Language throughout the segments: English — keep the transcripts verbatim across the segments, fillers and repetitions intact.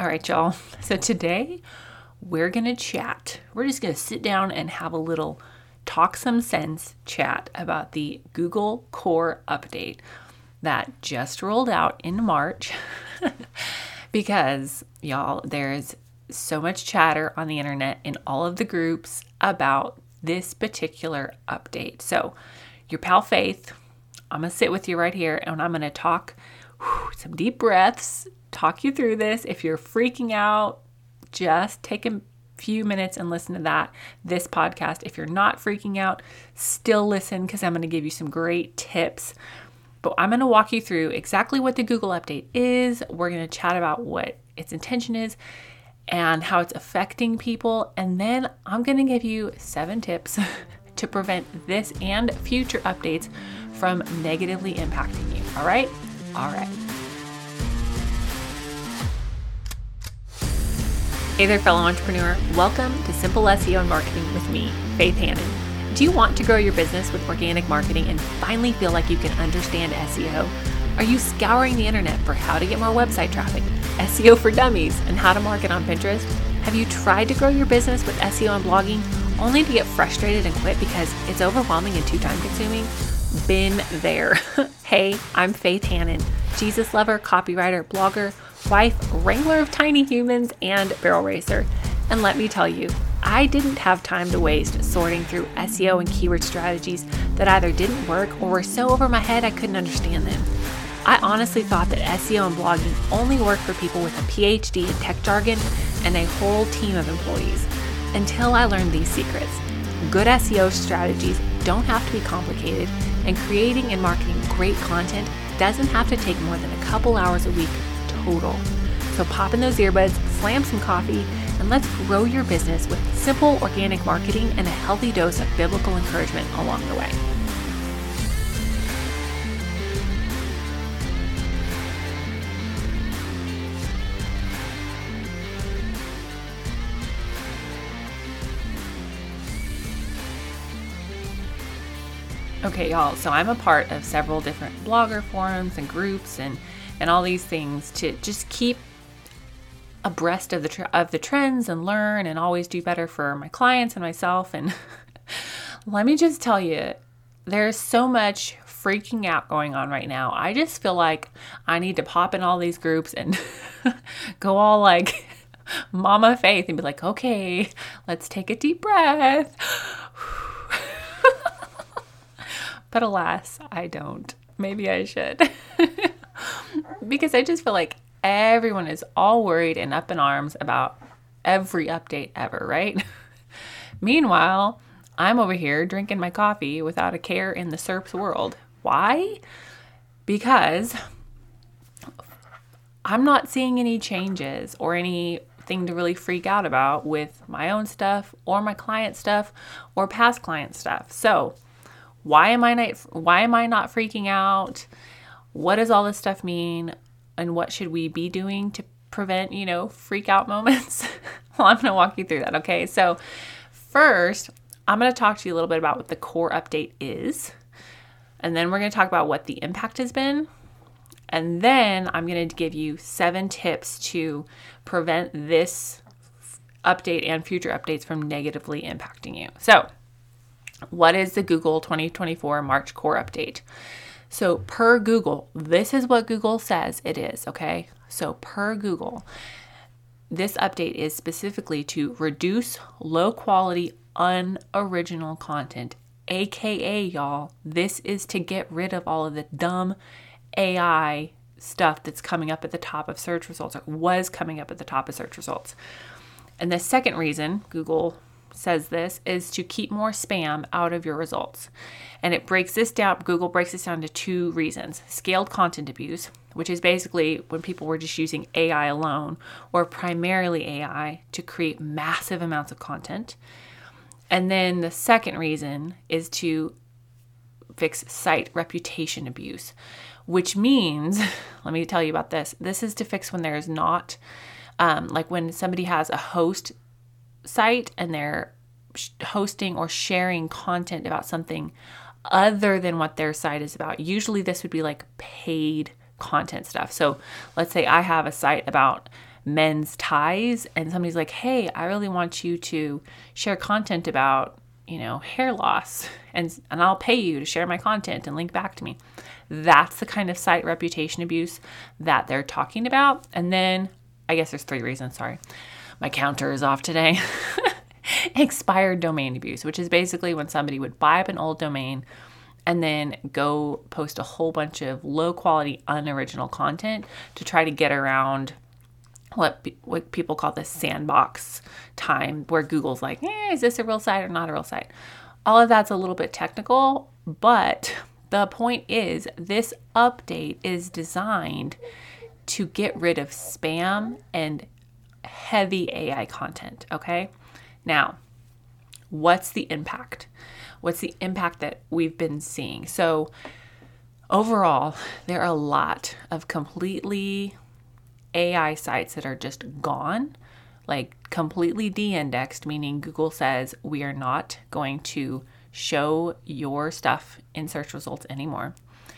All right, y'all. So today we're going to chat. We're just going to sit down and have a little talk some sense chat about the Google Core update that just rolled out in March because, y'all, there's so much chatter on the internet in all of the groups about this particular update. So your pal Faith, I'm going to sit with you right here and I'm going to talk whew, some deep breaths, talk you through this. If you're freaking out, just take a few minutes and listen to that, this podcast. If you're not freaking out, still listen because I'm going to give you some great tips. But I'm going to walk you through exactly what the Google update is. We're going to chat about what its intention is and how it's affecting people. And then I'm going to give you seven tips to prevent this and future updates from negatively impacting you. All right? All right. Hey there, fellow entrepreneur. Welcome to Simple S E O and Marketing with me, Faith Hannon. Do you want to grow your business with organic marketing and finally feel like you can understand S E O? Are you scouring the internet for how to get more website traffic, S E O for dummies, and how to market on Pinterest? Have you tried to grow your business with S E O and blogging only to get frustrated and quit because it's overwhelming and too time consuming? Been there. Hey, I'm Faith Hannon, Jesus lover, copywriter, blogger, wife, wrangler of tiny humans, and barrel racer. And let me tell you, I didn't have time to waste sorting through S E O and keyword strategies that either didn't work or were so over my head I couldn't understand them. I honestly thought that S E O and blogging only worked for people with a P H D in tech jargon and a whole team of employees, until I learned these secrets. Good S E O strategies don't have to be complicated, and creating and marketing great content doesn't have to take more than a couple hours a week total. So pop in those earbuds, slam some coffee, and let's grow your business with simple organic marketing and a healthy dose of biblical encouragement along the way. Okay, y'all, so I'm a part of several different blogger forums and groups and, and all these things to just keep abreast of the tr- of the trends and learn and always do better for my clients and myself. And let me just tell you, there's so much freaking out going on right now. I just feel like I need to pop in all these groups and go all like Mama Faith and be like, okay, let's take a deep breath. But alas, I don't. Maybe I should. Because I just feel like everyone is all worried and up in arms about every update ever, right? Meanwhile, I'm over here drinking my coffee without a care in the S E R P's world. Why? Because I'm not seeing any changes or anything to really freak out about with my own stuff or my client stuff or past client stuff. So why am I not, why am I not freaking out? What does all this stuff mean? And what should we be doing to prevent, you know, freak out moments? Well, I'm going to walk you through that. Okay. So first, I'm going to talk to you a little bit about what the core update is. And then we're going to talk about what the impact has been. And then I'm going to give you seven tips to prevent this update and future updates from negatively impacting you. So what is the Google twenty twenty-four March core update? So per Google, this is what Google says it is, okay? So per Google, this update is specifically to reduce low quality, unoriginal content, aka y'all, this is to get rid of all of the dumb A I stuff that's coming up at the top of search results or was coming up at the top of search results. And the second reason Google says this is to keep more spam out of your results. And it breaks this down, Google breaks this down to two reasons. Scaled content abuse, which is basically when people were just using A I alone or primarily A I to create massive amounts of content. And then the second reason is to fix site reputation abuse, which means, let me tell you about this. This is to fix when there is not, um, like when somebody has a host site and they're hosting or sharing content about something other than what their site is about. Usually this would be like paid content stuff. So let's say I have a site about men's ties, and somebody's like, hey, I really want you to share content about, you know, hair loss, and, and I'll pay you to share my content and link back to me. That's the kind of site reputation abuse that they're talking about. And then I guess there's three reasons. Sorry. My counter is off today. Expired domain abuse, which is basically when somebody would buy up an old domain and then go post a whole bunch of low quality, unoriginal content to try to get around what what people call the sandbox time, where Google's like, eh, is this a real site or not a real site? All of that's a little bit technical, but the point is this update is designed to get rid of spam and heavy A I content, okay? Now, what's the impact? What's the impact that we've been seeing? So overall, there are a lot of completely A I sites that are just gone, like completely de-indexed, meaning Google says we are not going to show your stuff in search results anymore.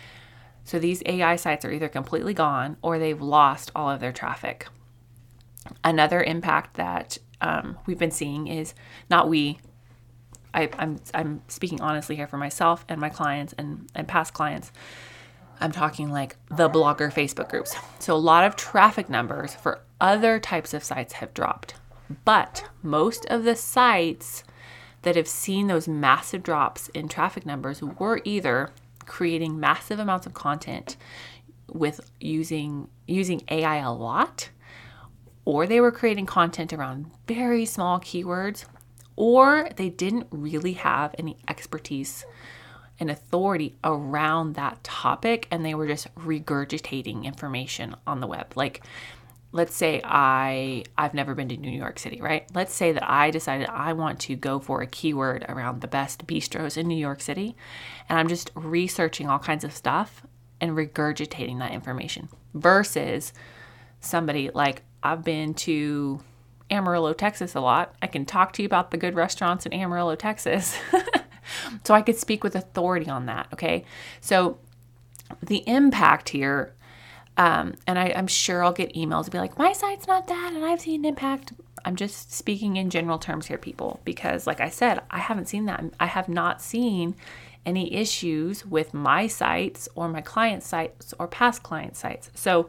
So these A I sites are either completely gone or they've lost all of their traffic. Another impact that um, we've been seeing is not we, I, I'm I'm speaking honestly here for myself and my clients and, and past clients. I'm talking like the blogger Facebook groups. So a lot of traffic numbers for other types of sites have dropped. But most of the sites that have seen those massive drops in traffic numbers were either creating massive amounts of content with using using A I a lot, or they were creating content around very small keywords, or they didn't really have any expertise and authority around that topic, and they were just regurgitating information on the web. Like, let's say I, I've never been to New York City, right? Let's say that I decided I want to go for a keyword around the best bistros in New York City, and I'm just researching all kinds of stuff and regurgitating that information versus somebody like, I've been to Amarillo, Texas a lot. I can talk to you about the good restaurants in Amarillo, Texas. So I could speak with authority on that, okay? So the impact here, um, and I, I'm sure I'll get emails to be like, my site's not that, and I've seen impact. I'm just speaking in general terms here, people, because like I said, I haven't seen that. I have not seen any issues with my sites or my client sites or past client sites. So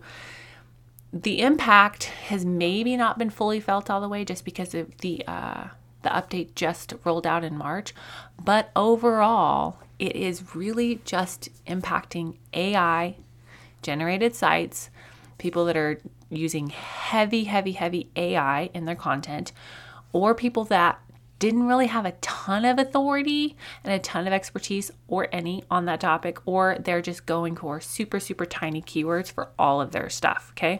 the impact has maybe not been fully felt all the way just because of the uh, the update just rolled out in March. But overall, it is really just impacting A I generated sites, people that are using heavy, heavy, heavy A I in their content, or people that didn't really have a ton of authority and a ton of expertise or any on that topic, or they're just going for super, super tiny keywords for all of their stuff, okay?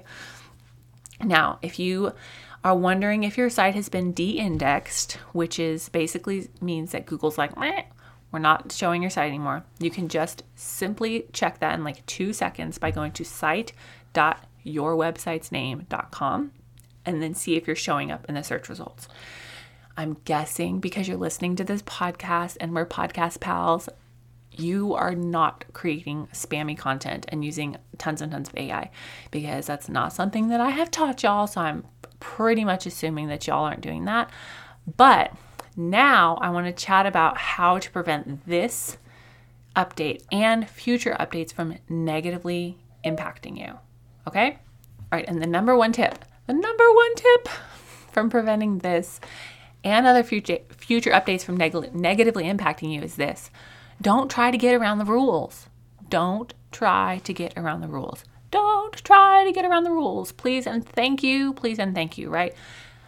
Now, if you are wondering if your site has been de-indexed, which is basically means that Google's like, meh, we're not showing your site anymore, you can just simply check that in like two seconds by going to site dot your website's name dot com and then see if you're showing up in the search results. I'm guessing because you're listening to this podcast and we're podcast pals, you are not creating spammy content and using tons and tons of A I, because that's not something that I have taught y'all. So I'm pretty much assuming that y'all aren't doing that. But now I want to chat about how to prevent this update and future updates from negatively impacting you. Okay? All right. And the number one tip, the number one tip from preventing this and other future future updates from neg- negatively impacting you is this. Don't try to get around the rules. Don't try to get around the rules. Don't try to get around the rules. Please and thank you. Please and thank you, right?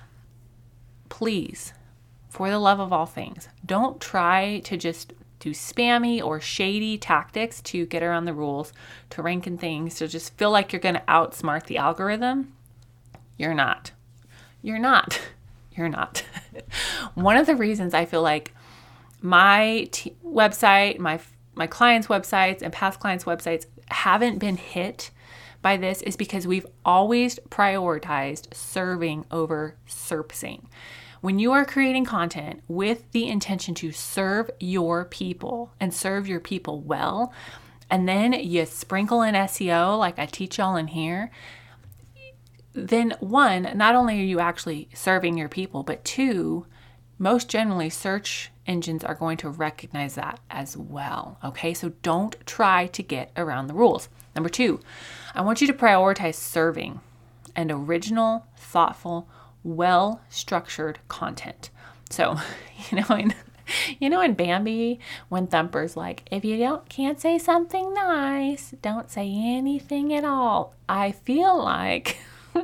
Please, for the love of all things, don't try to just do spammy or shady tactics to get around the rules, to rank in things, to just feel like you're going to outsmart the algorithm. You're not. You're not. You're not. One of the reasons I feel like my t- website, my my clients' websites, and past clients' websites haven't been hit by this is because we've always prioritized serving over SERPing. When you are creating content with the intention to serve your people and serve your people well, and then you sprinkle in S E O like I teach y'all in here, then one, not only are you actually serving your people, but two, most generally search engines are going to recognize that as well. Okay, so don't try to get around the rules. Number two, I want you to prioritize serving and original, thoughtful, well-structured content. So, you know, in, you know, in Bambi, when Thumper's like, if you don't can't say something nice, don't say anything at all. I feel like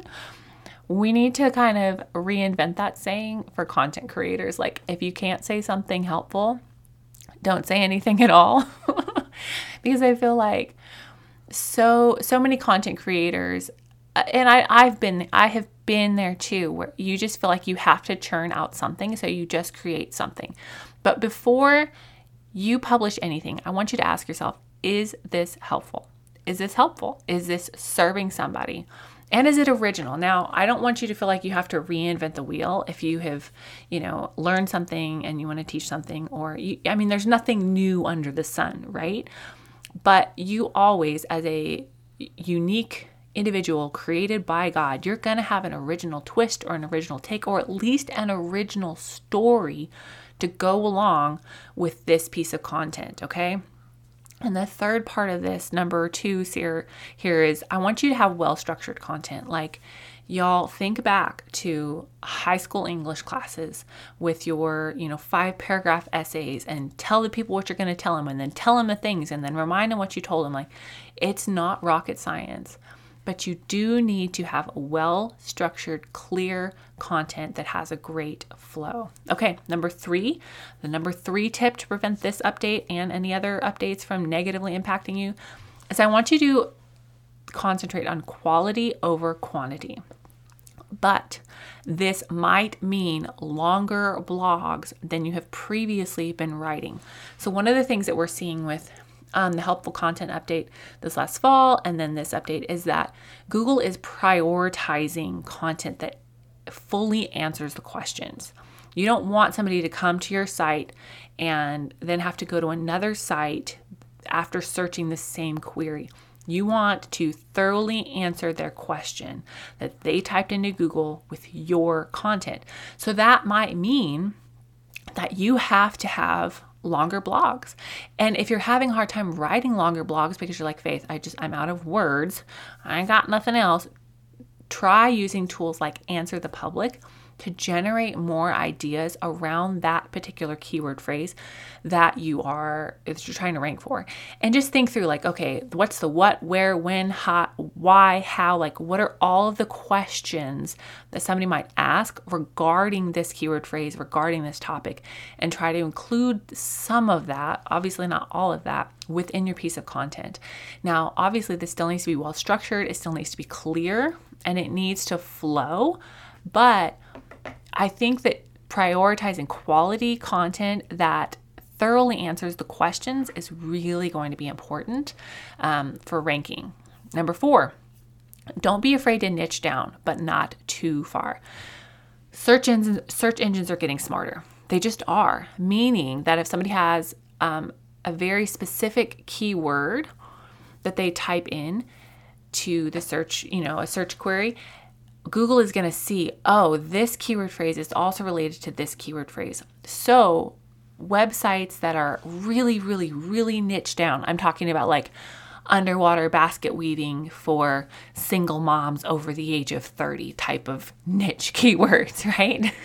we need to kind of reinvent that saying for content creators. Like, if you can't say something helpful, don't say anything at all. Because I feel like so so many content creators, and I, I've been, I have been there too, where you just feel like you have to churn out something, so you just create something. But before you publish anything, I want you to ask yourself, is this helpful? Is this helpful? Is this serving somebody? And is it original? Now, I don't want you to feel like you have to reinvent the wheel if you have, you know, learned something and you want to teach something, or, you, I mean, there's nothing new under the sun, right? But you always, as a unique individual created by God, you're going to have an original twist or an original take, or at least an original story to go along with this piece of content, okay? And the third part of this, number two here, here is I want you to have well-structured content. Like, y'all, think back to high school English classes with your, you know, five paragraph essays, and tell the people what you're going to tell them, and then tell them the things, and then remind them what you told them. Like, it's not rocket science, but you do need to have well-structured, clear content that has a great flow. Okay, number three, the number three tip to prevent this update and any other updates from negatively impacting you is I want you to concentrate on quality over quantity. But this might mean longer blogs than you have previously been writing. So one of the things that we're seeing with Um, the helpful content update this last fall and then this update is that Google is prioritizing content that fully answers the questions. You don't want somebody to come to your site and then have to go to another site after searching the same query. You want to thoroughly answer their question that they typed into Google with your content. So that might mean that you have to have longer blogs. And if you're having a hard time writing longer blogs because you're like, Faith, I just, I'm out of words, I ain't got nothing else, try using tools like Answer the Public to generate more ideas around that particular keyword phrase that you are, that you're trying to rank for. And just think through, like, okay, what's the what, where, when, how, why, how, like, what are all of the questions that somebody might ask regarding this keyword phrase, regarding this topic, and try to include some of that, obviously not all of that, within your piece of content. Now, obviously this still needs to be well structured, it still needs to be clear, and it needs to flow, but I think that prioritizing quality content that thoroughly answers the questions is really going to be important um, for ranking. Number four, don't be afraid to niche down, but not too far. Search engines, search engines are getting smarter. They just are, meaning that if somebody has um, a very specific keyword that they type in to the search, you know, a search query, Google is going to see, oh, this keyword phrase is also related to this keyword phrase. So websites that are really, really, really niche down, I'm talking about like underwater basket weaving for single moms over the age of thirty type of niche keywords, right?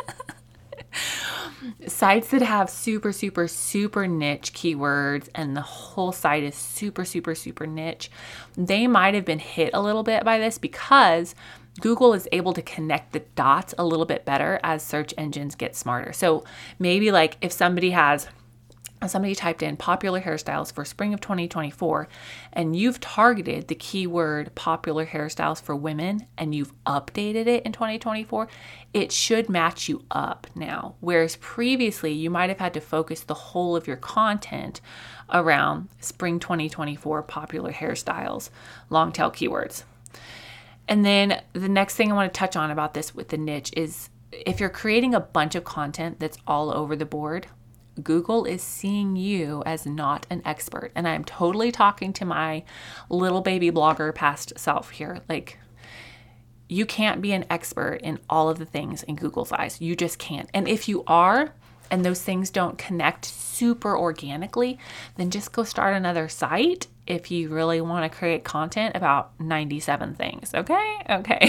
Sites that have super, super, super niche keywords and the whole site is super, super, super niche, they might have been hit a little bit by this because Google is able to connect the dots a little bit better as search engines get smarter. So maybe like if somebody has, somebody typed in popular hairstyles for spring of twenty twenty-four and you've targeted the keyword popular hairstyles for women and you've updated it in twenty twenty-four, it should match you up now. Whereas previously you might have had to focus the whole of your content around spring twenty twenty-four popular hairstyles, long tail keywords. And then the next thing I want to touch on about this with the niche is if you're creating a bunch of content that's all over the board, Google is seeing you as not an expert. And I'm totally talking to my little baby blogger past self here. Like, you can't be an expert in all of the things in Google's eyes. You just can't. And if you are, and those things don't connect super organically, then just go start another site if you really want to create content about ninety-seven things. Okay? Okay.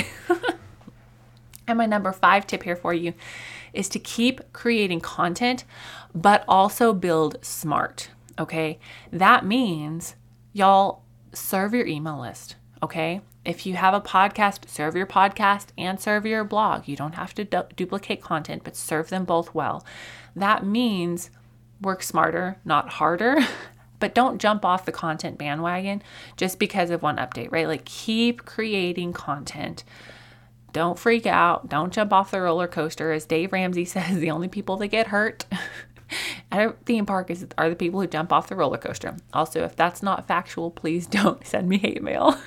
And my number five tip here for you is to keep creating content, but also build smart. Okay? That means, y'all, serve your email list. Okay? If you have a podcast, serve your podcast and serve your blog. You don't have to du- duplicate content, but serve them both well. That means work smarter, not harder, but don't jump off the content bandwagon just because of one update, right? Like, keep creating content. Don't freak out. Don't jump off the roller coaster. As Dave Ramsey says, the only people that get hurt at a theme park is, are the people who jump off the roller coaster. Also, if that's not factual, please don't send me hate mail.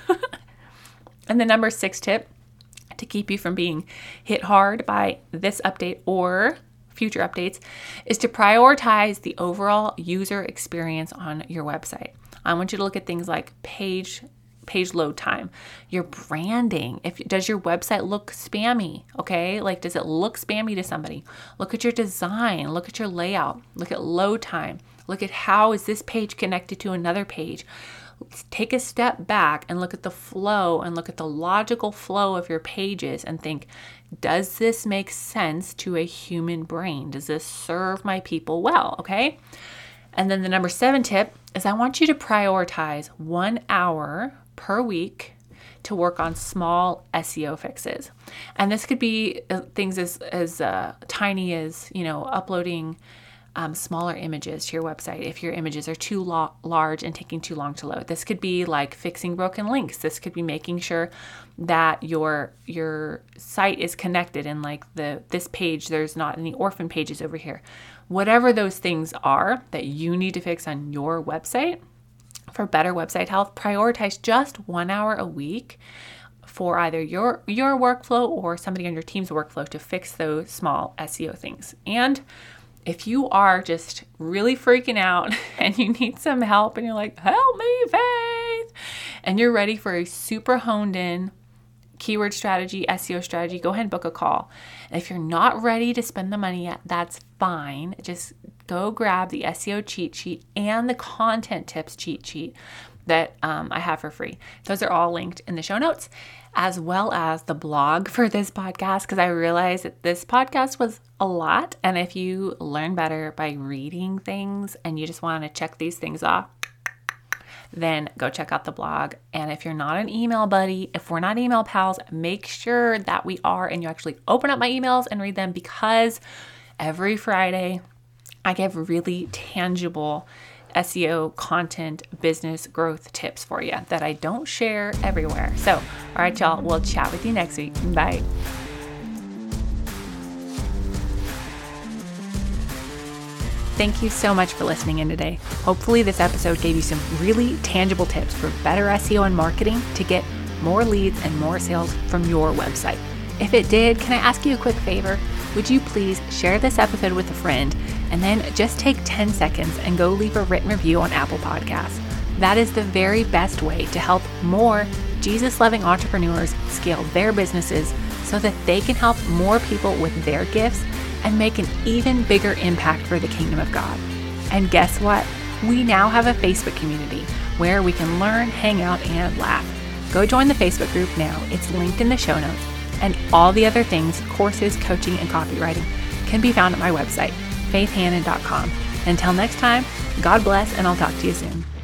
And the number six tip to keep you from being hit hard by this update or future updates is to prioritize the overall user experience on your website. I want you to look at things like page page load time, your branding. If does your website look spammy? Okay, like, does it look spammy to somebody? Look at your design. Look at your layout. Look at load time. Look at how is this page connected to another page. Take a step back and look at the flow and look at the logical flow of your pages and think, does this make sense to a human brain? Does this serve my people well? Okay. And then the number seven tip is I want you to prioritize one hour per week to work on small S E O fixes. And this could be things as, as uh, tiny as, you know, uploading Um, smaller images to your website if your images are too lo- large and taking too long to load. This could be like fixing broken links. This could be making sure that your your site is connected and like the this page, there's not any orphan pages over here. Whatever those things are that you need to fix on your website for better website health, prioritize just one hour a week for either your your workflow or somebody on your team's workflow to fix those small S E O things. And if you are just really freaking out and you need some help and you're like, help me, Faith, and you're ready for a super honed in keyword strategy, S E O strategy, go ahead and book a call. And if you're not ready to spend the money yet, that's fine. Just go grab the S E O cheat sheet and the content tips cheat sheet that um, I have for free. Those are all linked in the show notes, as well as the blog for this podcast, because I realized that this podcast was a lot. And if you learn better by reading things and you just want to check these things off, then go check out the blog. And if you're not an email buddy, if we're not email pals, make sure that we are and you actually open up my emails and read them, because every Friday I give really tangible S E O content business growth tips for you that I don't share everywhere. So, all right, y'all, we'll chat with you next week. Bye. Thank you so much for listening in today. Hopefully this episode gave you some really tangible tips for better S E O and marketing to get more leads and more sales from your website. If it did, can I ask you a quick favor? Would you please share this episode with a friend and then just take ten seconds and go leave a written review on Apple Podcasts. That is the very best way to help more Jesus-loving entrepreneurs scale their businesses so that they can help more people with their gifts and make an even bigger impact for the kingdom of God. And guess what? We now have a Facebook community where we can learn, hang out, and laugh. Go join the Facebook group now. It's linked in the show notes. And all the other things, courses, coaching, and copywriting can be found at my website, faith hannon dot com. Until next time, God bless, and I'll talk to you soon.